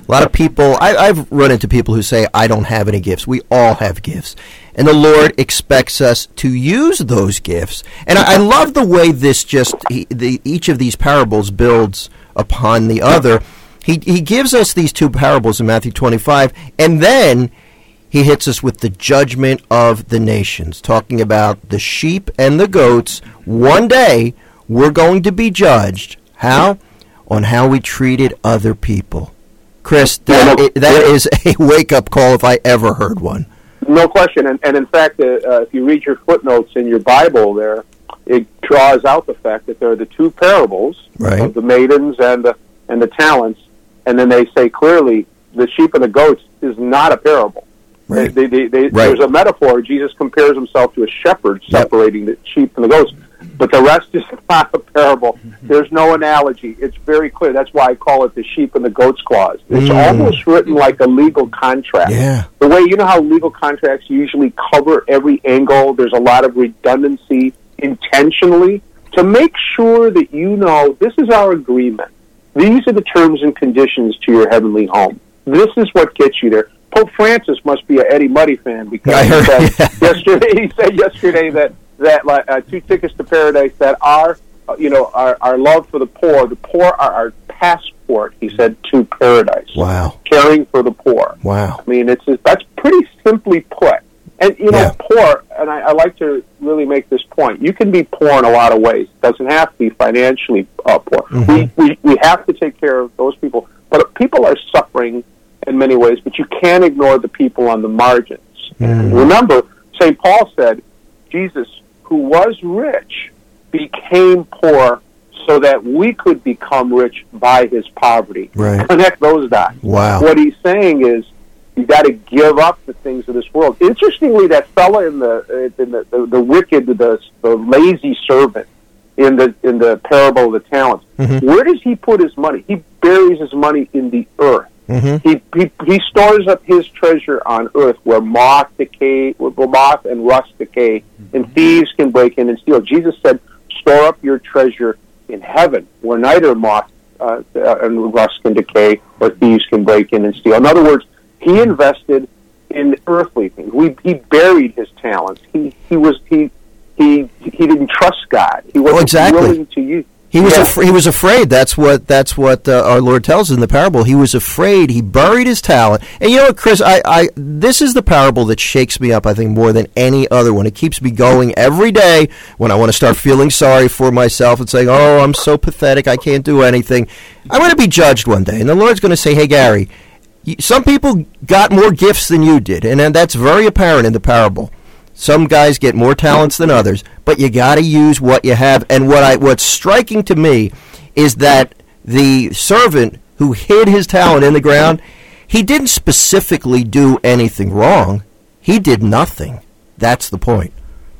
A lot of people, I, I've run into people who say, I don't have any gifts. We all have gifts. And the Lord expects us to use those gifts. And I, I love the way this just, he, the, each of these parables builds upon the other. He, he gives us these two parables in Matthew twenty-five, and then he hits us with the judgment of the nations, talking about the sheep and the goats. One day, we're going to be judged. How? On how we treated other people. Chris, that, is, that is a wake-up call if I ever heard one. No question. And, and in fact, uh, uh, if you read your footnotes in your Bible there, it draws out the fact that there are the two parables right. of the maidens and the, and the talents, and then they say clearly the sheep and the goats is not a parable. Right. They, they, they, right. There's a metaphor. Jesus compares himself to a shepherd separating yep. the sheep and the goats. But the rest is not a parable. There's no analogy. It's very clear. That's why I call it the sheep and the goats clause. It's mm. almost written like a legal contract. Yeah. The way, you know how legal contracts usually cover every angle? There's a lot of redundancy intentionally to make sure that you know this is our agreement. These are the terms and conditions to your heavenly home. This is what gets you there. Pope Francis must be an Eddie Muddy fan because I heard, he, said yeah. yesterday, he said yesterday that that uh, two tickets to paradise, that our, uh, you know, our, our love for the poor, the poor are our passport, he said, to paradise. Wow. Caring for the poor. Wow. I mean, it's that's pretty simply put. And, you know, yeah. poor, and I, I like to really make this point, you can be poor in a lot of ways. It doesn't have to be financially uh, poor. Mm-hmm. We, we, we have to take care of those people. But people are suffering in many ways, but you can't ignore the people on the margins. Mm-hmm. Remember, Saint Paul said, Jesus, who was rich, became poor so that we could become rich by his poverty. Right. Connect those dots. Wow. What he's saying is, you got to give up the things of this world. Interestingly, that fella in the in the, the, the wicked, the, the lazy servant in the in the parable of the talents, mm-hmm. where does he put his money? He buries his money in the earth. Mm-hmm. He, he he stores up his treasure on earth, where moth decay, where moth and rust decay, mm-hmm. and thieves can break in and steal. Jesus said, "Store up your treasure in heaven, where neither moth uh, and rust can decay, or thieves can break in and steal." In other words, he invested in earthly things. We, he buried his talents. He he was he he he didn't trust God. He wasn't oh, exactly. willing to use. He was yeah. af- he was afraid. That's what that's what uh, our Lord tells us in the parable. He was afraid. He buried his talent. And you know what, Chris? I, I this is the parable that shakes me up, I think, more than any other one. It keeps me going every day when I want to start feeling sorry for myself and saying, "Oh, I'm so pathetic. I can't do anything." I'm going to be judged one day, and the Lord's going to say, "Hey, Gary, some people got more gifts than you did," and that's very apparent in the parable. Some guys get more talents than others, but you got to use what you have. And what I what's striking to me is that the servant who hid his talent in the ground, he didn't specifically do anything wrong. He did nothing. That's the point.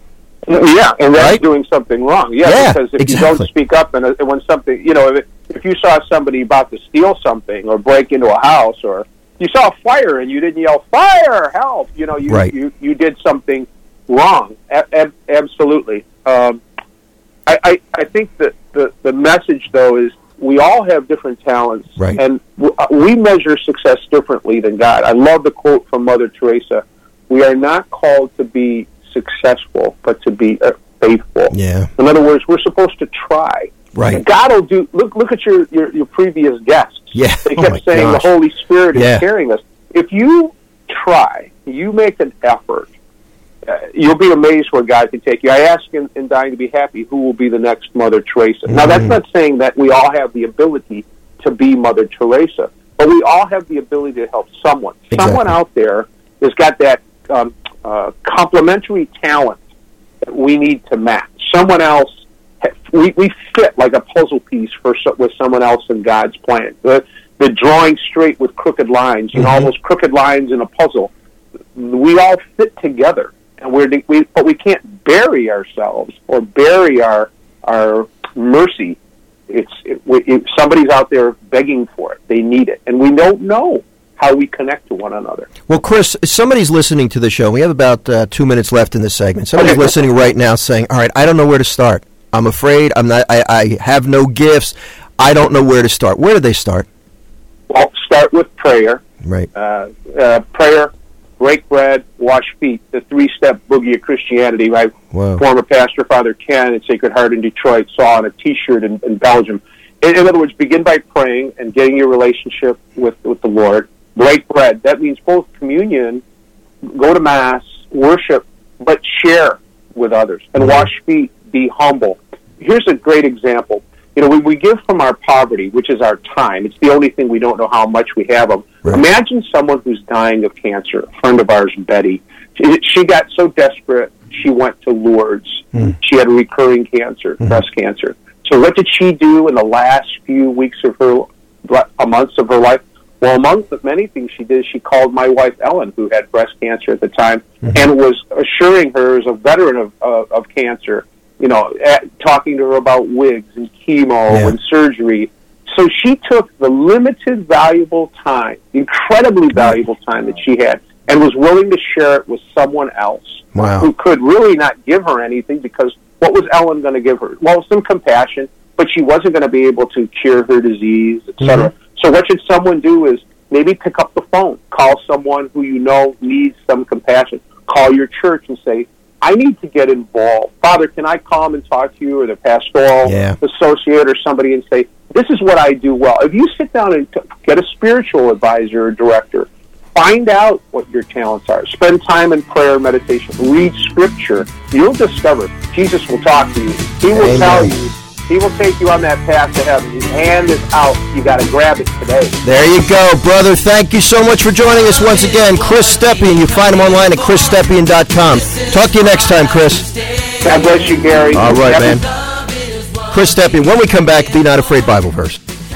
Yeah, and that's right? doing something wrong. Yeah, yeah because if exactly. you don't speak up, and, and when something, you know, if, if you saw somebody about to steal something or break into a house, or you saw a fire and you didn't yell, "Fire, help!" You know, you right. you, you did something wrong. A- ab- absolutely. Um, I, I I think that the the message though is we all have different talents, right. and w- we measure success differently than God. I love the quote from Mother Teresa: "We are not called to be successful, but to be uh, faithful." Yeah. In other words, we're supposed to try. Right. God will do. Look, look at your, your, your previous guests. Yeah. They Oh kept my saying gosh. the Holy Spirit is Yeah. carrying us. If you try, you make an effort, uh, you'll be amazed where God can take you. I ask in, in Dying to Be Happy, who will be the next Mother Teresa? Mm-hmm. Now, that's not saying that we all have the ability to be Mother Teresa, but we all have the ability to help someone. Exactly. Someone out there has got that um, uh, complementary talent that we need to match. Someone else, we, we fit like a puzzle piece for with someone else in God's plan. The, the drawing straight with crooked lines, you know, Mm-hmm. all those crooked lines in a puzzle. We all fit together, and we're we, but we can't bury ourselves or bury our our mercy. It's it, it, somebody's out there begging for it; they need it, and we don't know how we connect to one another. Well, Chris, somebody's listening to the show. We have about uh, two minutes left in this segment. Somebody's Okay. listening right now saying, "All right, I don't know where to start. I'm afraid. I'm not. I, I have no gifts. I don't know where to start." Where do they start? Well, start with prayer. Right. Uh, uh, prayer, break bread, wash feet, the three-step boogie of Christianity. My Wow. former pastor, Father Ken, at Sacred Heart in Detroit, saw on a T-shirt in, in Belgium. In, in other words, begin by praying and getting your relationship with, with the Lord. Break bread. That means both communion, go to Mass, worship, but share with others. And wash feet, be humble. Here's a great example. You know, when we give from our poverty, which is our time, it's the only thing we don't know how much we have of. Right. Imagine someone who's dying of cancer, a friend of ours, Betty. She, she got so desperate, she went to Lourdes. Mm. She had recurring cancer, mm. breast cancer. So what did she do in the last few weeks of her, uh, months of her life? Well, among the many things she did, she called my wife, Ellen, who had breast cancer at the time, mm-hmm. and was assuring her, as a veteran of, of, of cancer, you know, at, talking to her about wigs and chemo yeah. and surgery. So she took the limited, valuable time, incredibly valuable time that she had, and was willing to share it with someone else wow. who could really not give her anything, because what was Ellen going to give her? Well, some compassion, but she wasn't going to be able to cure her disease, et cetera. Mm-hmm. So what should someone do is maybe pick up the phone, call someone who you know needs some compassion, call your church and say, I need to get involved. Father, can I come and talk to you, or the pastoral yeah. associate or somebody, and say, this is what I do well. If you sit down and t- get a spiritual advisor or director, find out what your talents are. Spend time in prayer and meditation. Read Scripture. You'll discover Jesus will talk to you. He will Amen. Tell you. He will take you on that path to heaven. His hand is out. You got to grab it today. There you go, brother. Thank you so much for joining us once again. Chris Stepien. You find him online at chris stepien dot com. Talk to you next time, Chris. God bless you, Gary. All right, man. Chris Stepien. When we come back, Be Not Afraid Bible verse.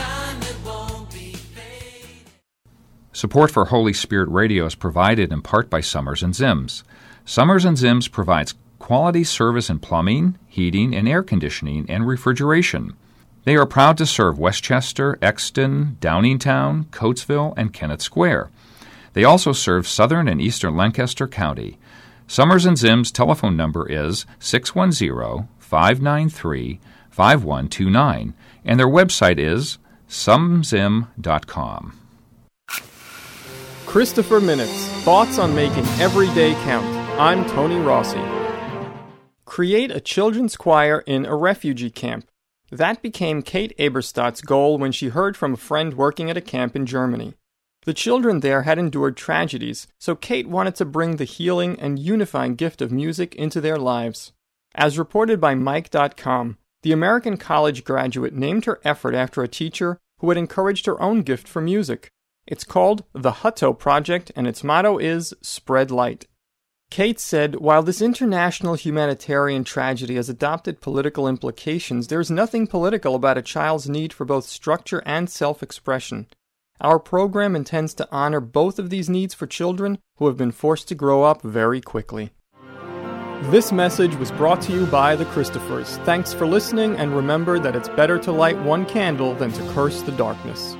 Support for Holy Spirit Radio is provided in part by Summers and Zims. Summers and Zims provides quality service in plumbing, heating, and air conditioning, and refrigeration. They are proud to serve Westchester, Exton, Downingtown, Coatesville, and Kennett Square. They also serve southern and eastern Lancaster County. Summers and Zims' telephone number is six one zero, five nine three, five one two nine, and their website is sumzim dot com. Christopher Minutes, thoughts on making every day count. I'm Tony Rossi. Create a children's choir in a refugee camp. That became Kate Eberstadt's goal when she heard from a friend working at a camp in Germany. The children there had endured tragedies, so Kate wanted to bring the healing and unifying gift of music into their lives. As reported by Mike dot com, the American college graduate named her effort after a teacher who had encouraged her own gift for music. It's called the Hutto Project, and its motto is Spread Light. Kate said, while this international humanitarian tragedy has adopted political implications, there is nothing political about a child's need for both structure and self-expression. Our program intends to honor both of these needs for children who have been forced to grow up very quickly. This message was brought to you by the Christophers. Thanks for listening, and remember that it's better to light one candle than to curse the darkness.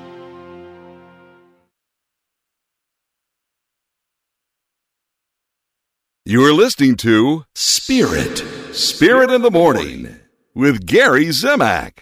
You're listening to Spirit, Spirit in the Morning with Gary Zimak.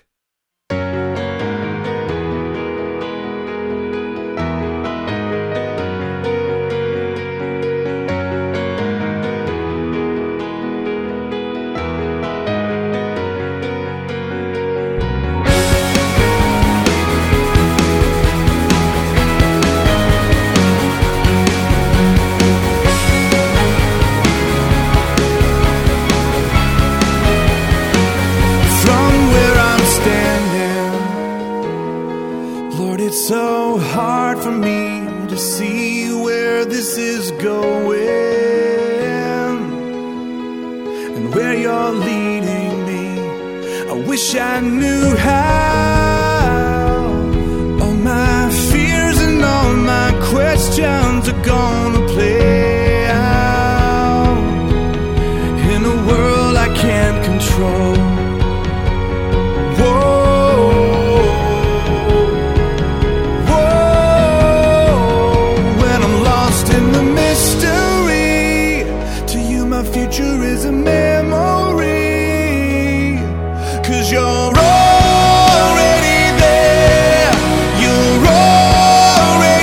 So hard for me to see where this is going and where you're leading me. I wish I knew how. All my fears and all my questions are gonna play out in a world I can't control. Future is a memory, 'cause you're already there, you're already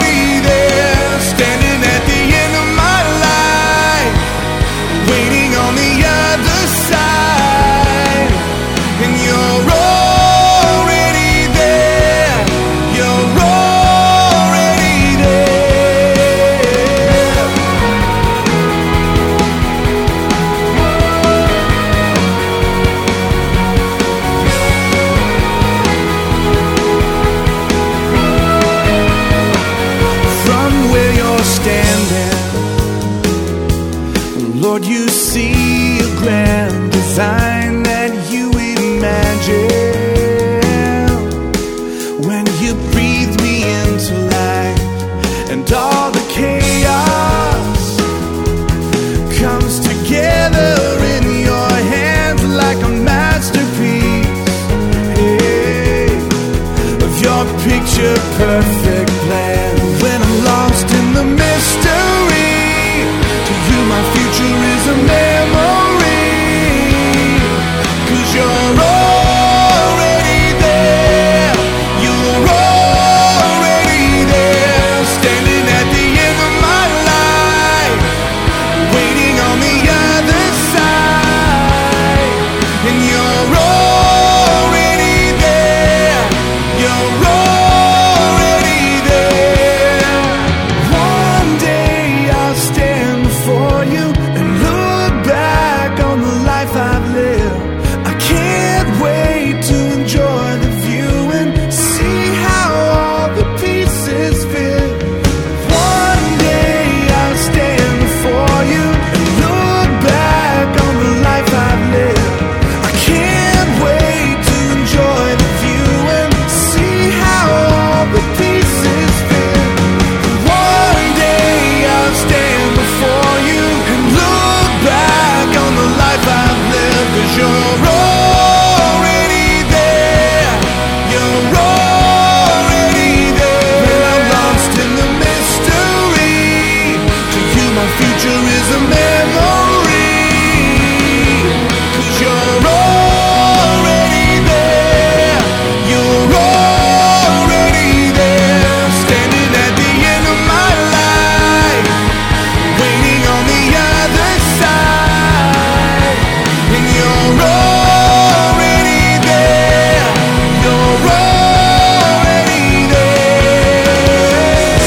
perfect plan. When I'm lost in the mystery, to you my future is a memory. 'Cause you're already there, you're already there, standing at the end of my life, waiting on the other side. And you're already there, you're already there. One day I'll stand before you and look back on the life I've lived. I can't wait to enjoy the view and see how all the pieces fit. One day I'll stand before you and look back on the life I've lived. I can't wait to enjoy the view and see how all the pieces fit. One day I'll stand before you and look back on the life I've lived. 'Cause you're already there, you're already there. When I'm lost in the mystery, to you my future is a memory. 'Cause you're already there, you're already there, standing at the end of my life, waiting on the other side. And you're already there, you're already there.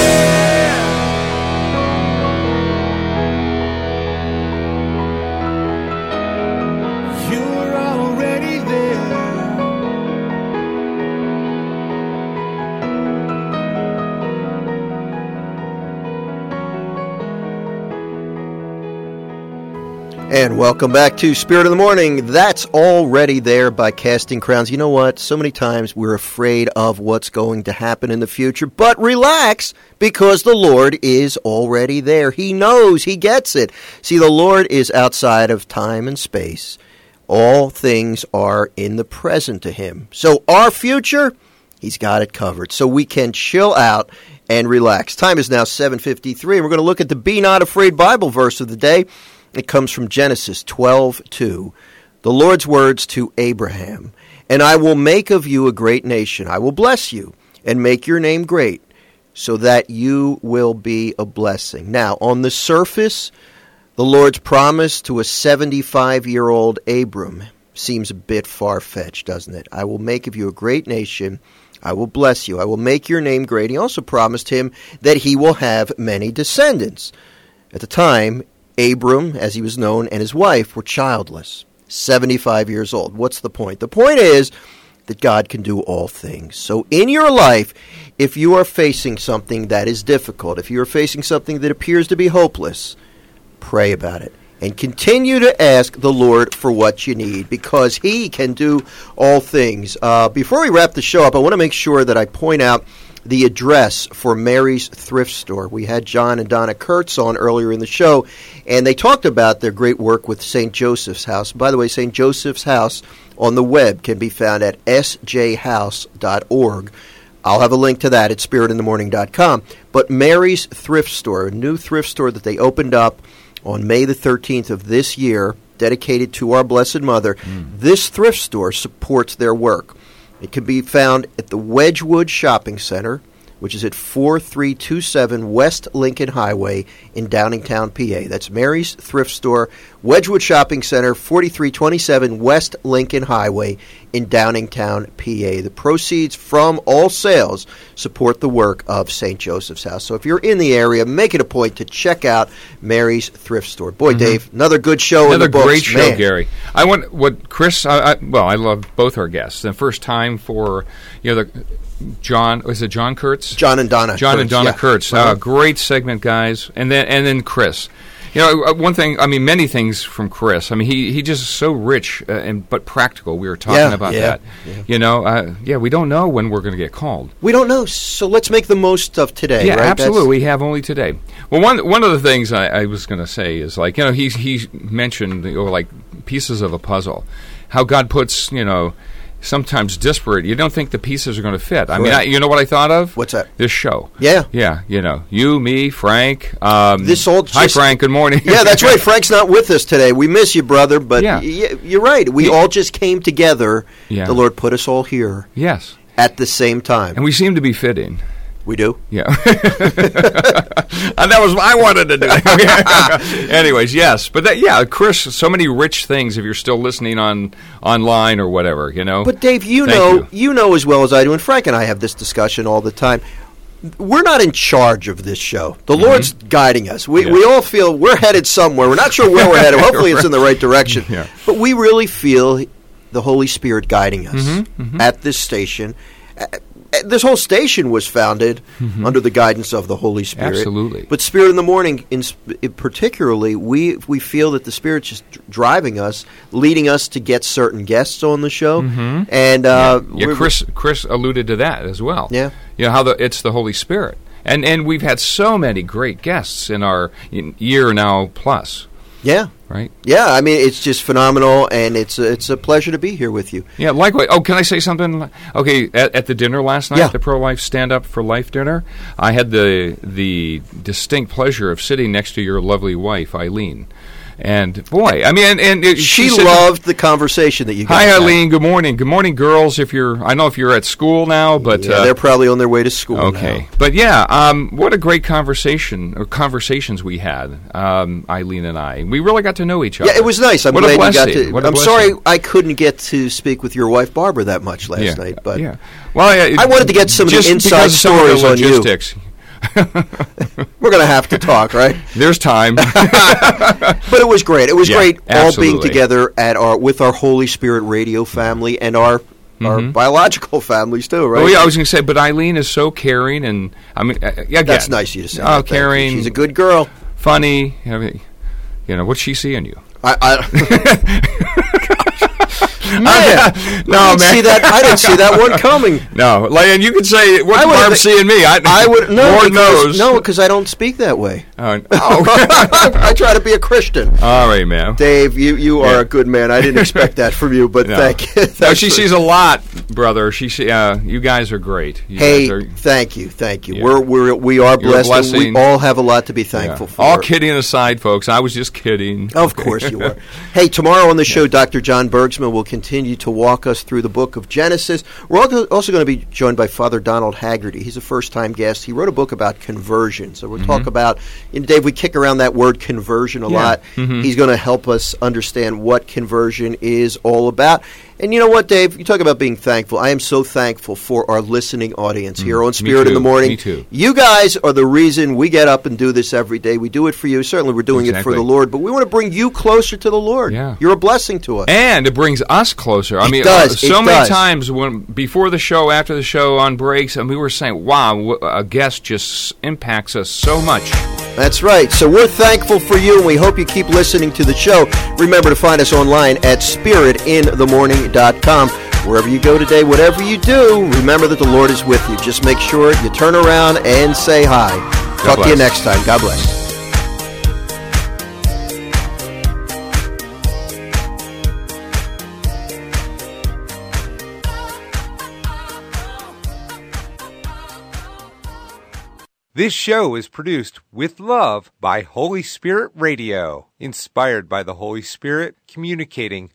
You're already there. And welcome back to Spirit of the Morning. That's Already There by Casting Crowns. You know what? So many times we're afraid of what's going to happen in the future. But relax, because the Lord is already there. He knows. He gets it. See, the Lord is outside of time and space. All things are in the present to Him. So our future, He's got it covered. So we can chill out and relax. Time is now seven fifty-three, and we're going to look at the Be Not Afraid Bible verse of the day. It comes from Genesis twelve two. The Lord's words to Abraham, "And I will make of you a great nation. I will bless you and make your name great, so that you will be a blessing." Now, on the surface, the Lord's promise to a seventy-five-year-old Abram seems a bit far-fetched, doesn't it? I will make of you a great nation. I will bless you. I will make your name great. He also promised him that he will have many descendants. At the time, Abram, as he was known, and his wife were childless, seventy-five years old. What's the point? The point is that God can do all things. So in your life, if you are facing something that is difficult, if you are facing something that appears to be hopeless, pray about it. And continue to ask the Lord for what you need, because He can do all things. Uh, before we wrap the show up, I want to make sure that I point out the address for Mary's Thrift Store. We had John and Donna Kurtz on earlier in the show, and they talked about their great work with Saint Joseph's House. By the way, Saint Joseph's House on the web can be found at s j house dot org. I'll have a link to that at spirit in the morning dot com. But Mary's Thrift Store, a new thrift store that they opened up on May the thirteenth of this year, dedicated to our Blessed Mother, mm. this thrift store supports their work. It can be found at the Wedgwood Shopping Center, which is at forty-three twenty-seven West Lincoln Highway in Downingtown, P A. That's Mary's Thrift Store, Wedgwood Shopping Center, forty-three twenty-seven West Lincoln Highway in Downingtown, P A. The proceeds from all sales support the work of Saint Joseph's House. So if you're in the area, make it a point to check out Mary's Thrift Store. Boy, mm-hmm. Dave, another good show another in the books. Great show, Man. Gary. I want what Chris. I, I, well, I love both our guests. The first time for you know the. John, was it John Kurtz? John and Donna. John Kurtz, and Donna yeah. Kurtz. Uh, uh-huh. Great segment, guys. And then and then Chris. You know, one thing, I mean, many things from Chris. I mean, he he just is so rich uh, and but practical. We were talking yeah, about yeah, that. Yeah. You know, uh, yeah, we don't know when we're going to get called. We don't know, so let's make the most of today. Yeah, right? absolutely. That's... We have only today. Well, one one of the things I, I was going to say is like, you know, he he mentioned you know, like pieces of a puzzle, how God puts, you know, sometimes disparate. You don't think the pieces are going to fit. I Right. mean, I, you know what I thought of? What's that? This show. Yeah. Yeah, you know, you, me, Frank. Um, This all hi, just- Frank. Good morning. Yeah, that's right. Frank's not with us today. We miss you, brother, but Yeah. y- you're right. We all just came together. Yeah. The Lord put us all here Yes. at the same time. And we seem to be fitting. We do? Yeah. And that was I wanted to do that. Anyways, yes. But that, yeah, Chris, so many rich things if you're still listening on online or whatever, you know. But Dave, you Thank know, you. you know as well as I do, and Frank and I have this discussion all the time. We're not in charge of this show. The Lord's guiding us. We Yeah. we all feel we're headed somewhere. We're not sure where we're headed. Hopefully, it's in the right direction. Yeah. But we really feel the Holy Spirit guiding us Mhm, mhm. at this station. Uh, This whole station was founded Mhm. under the guidance of the Holy Spirit. Absolutely. But Spirit in the Morning, in, sp- in particularly, we we feel that the Spirit's just dr- driving us, leading us to get certain guests on the show. Mhm. And uh, Yeah, we're- Chris Chris alluded to that as well. Yeah. You know, how the, it's the Holy Spirit. And and we've had so many great guests in our in year now plus. Yeah. Right? Yeah, I mean, it's just phenomenal, and it's a, it's a pleasure to be here with you. Yeah, likewise. Oh, can I say something? Okay, at, at the dinner last night, Yeah. the Pro-Life Stand Up for Life dinner, I had the the distinct pleasure of sitting next to your lovely wife, Eileen. And boy, I mean, and, and it, She said- loved the conversation that you guys Hi, had. Eileen. Good morning. Good morning, girls. If you're, I know if you're at school now, but Yeah, uh, they're probably on their way to school okay. now. But yeah, um, what a great conversation or conversations we had, um, Eileen and I. We really got to know each other. Yeah, it was nice. I'm what glad a you got blessing. to. What a I'm blessing. sorry I couldn't get to speak with your wife Barbara that much last Yeah, night, but yeah. Well, yeah, I wanted to get some of just the inside because of some of the stories on you. logistics. We're going to have to talk, right? There's time. But it was great. It was Yeah, great all being absolutely. together at our with our Holy Spirit radio family and our our Mhm. biological families too, right? Oh yeah, I was going to say, but Eileen is so caring, and I mean, uh, again, That's nice of you to say. Oh, that. Thank you. caring. She's a good girl. funny. I mean, you know, what's she see in you? I, I Man, no, I didn't man. see that. I didn't see that one coming. No, like, and you could say, "What's I would've Barb thi- seeing me?" I, I would no, Lord because, knows. no, because I don't speak that way. Oh, I try to be a Christian. all right, man. Dave, you, you are Yeah. a good man. I didn't expect that from you, but No. thank you. No, Thanks she for- sees a lot, brother. She see, uh, you guys are great. You Hey, guys are, thank you, thank you. Yeah. We're we're we are You're a blessed, and we blessing. all have a lot to be thankful yeah. for. All kidding aside, folks. I was just kidding. Of course you are. Hey, tomorrow on the show, Doctor John Bergsman will continue to walk us through the book of Genesis. We're al- also going to be joined by Father Donald Haggerty. He's a first-time guest. He wrote a book about conversion. So we'll Mhm. talk about, and Dave, we kick around that word conversion a Yeah. lot. Mhm. He's going to help us understand what conversion is all about. And you know what, Dave? You talk about being thankful. I am so thankful for our listening audience here on me Spirit in the too. Morning. Me too. You guys are the reason we get up and do this every day. We do it for you. Certainly we're doing it for Exactly. the Lord, but we want to bring you closer to the Lord. Yeah. You're a blessing to us. And it brings us closer. I It mean, does, uh, so it many does. times when before the show, after the show, on breaks, and we were saying, "Wow, w- a guest just impacts us so much." That's right. So we're thankful for you, and we hope you keep listening to the show. Remember to find us online at spirit in the morning dot com. Wherever you go today, whatever you do, remember that the Lord is with you. Just make sure you turn around and say hi. Talk to you bless. next time. God bless. This show is produced with love by Holy Spirit Radio, inspired by the Holy Spirit, communicating